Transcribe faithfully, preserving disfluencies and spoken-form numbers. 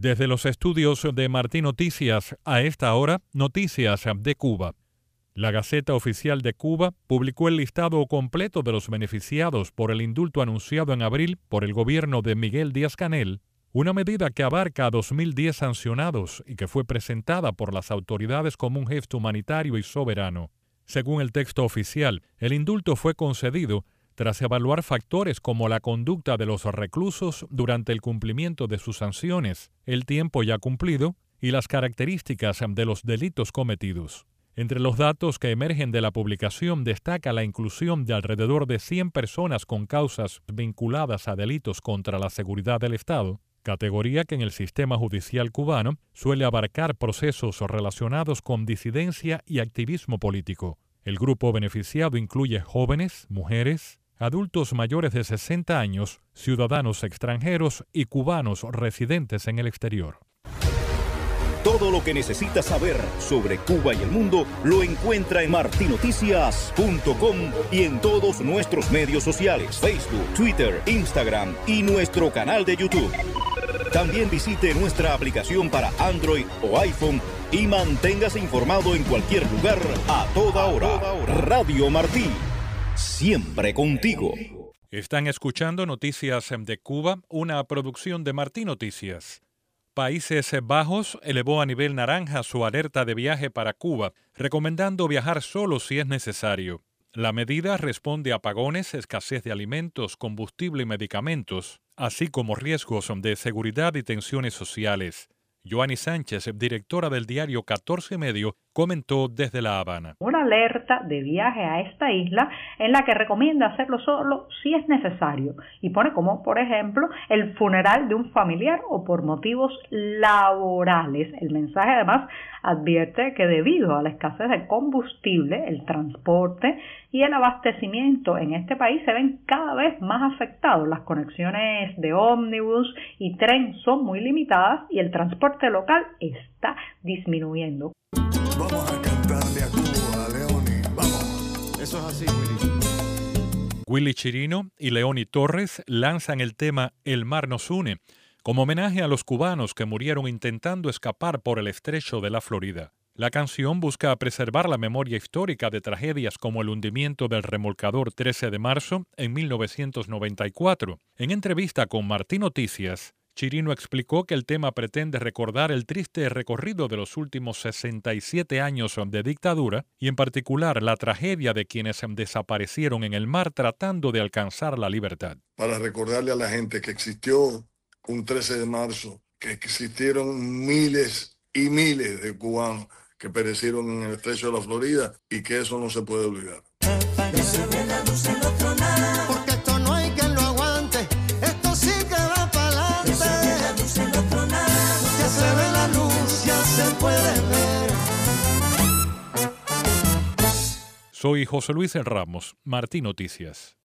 Desde los estudios de Martí Noticias, a esta hora, noticias de Cuba. La Gaceta Oficial de Cuba publicó el listado completo de los beneficiados por el indulto anunciado en abril por el gobierno de Miguel Díaz-Canel, una medida que abarca a dos mil diez sancionados y que fue presentada por las autoridades como un gesto humanitario y soberano. Según el texto oficial, el indulto fue concedido tras evaluar factores como la conducta de los reclusos durante el cumplimiento de sus sanciones, el tiempo ya cumplido y las características de los delitos cometidos. Entre los datos que emergen de la publicación destaca la inclusión de alrededor de cien personas con causas vinculadas a delitos contra la seguridad del Estado, categoría que en el sistema judicial cubano suele abarcar procesos relacionados con disidencia y activismo político. El grupo beneficiado incluye jóvenes, mujeres, adultos mayores de sesenta años, ciudadanos extranjeros y cubanos residentes en el exterior. Todo lo que necesita saber sobre Cuba y el mundo lo encuentra en marti noticias punto com y en todos nuestros medios sociales, Facebook, Twitter, Instagram y nuestro canal de YouTube. También visite nuestra aplicación para Android o iPhone y manténgase informado en cualquier lugar, a toda hora. Radio Martí, siempre contigo. Están escuchando Noticias de Cuba, una producción de Martí Noticias. Países Bajos elevó a nivel naranja su alerta de viaje para Cuba, recomendando viajar solo si es necesario. La medida responde a apagones, escasez de alimentos, combustible y medicamentos, así como riesgos de seguridad y tensiones sociales. Joanny Sánchez, directora del diario catorce Medio, comentó desde La Habana. Una alerta de viaje a esta isla en la que recomienda hacerlo solo si es necesario y pone como, por ejemplo, el funeral de un familiar o por motivos laborales. El mensaje además advierte que debido a la escasez de combustible, el transporte y el abastecimiento en este país se ven cada vez más afectados. Las conexiones de ómnibus y tren son muy limitadas y el transporte local está disminuyendo. Vamos a cantarle a Cuba, Leoni, vamos. Eso es así, Willy. Willy Chirino y Leoni Torres lanzan el tema El mar nos une, como homenaje a los cubanos que murieron intentando escapar por el estrecho de la Florida. La canción busca preservar la memoria histórica de tragedias como el hundimiento del remolcador trece de marzo en mil novecientos noventa y cuatro. En entrevista con Martí Noticias, Chirino explicó que el tema pretende recordar el triste recorrido de los últimos sesenta y siete años de dictadura y en particular la tragedia de quienes desaparecieron en el mar tratando de alcanzar la libertad. Para recordarle a la gente que existió un trece de marzo, que existieron miles y miles de cubanos que perecieron en el estrecho de la Florida y que eso no se puede olvidar. Porque esto no hay quien lo aguante, esto sí que va para adelante. Ya se ve la luz, ya se puede ver. Soy José Luis Ramos, Martí Noticias.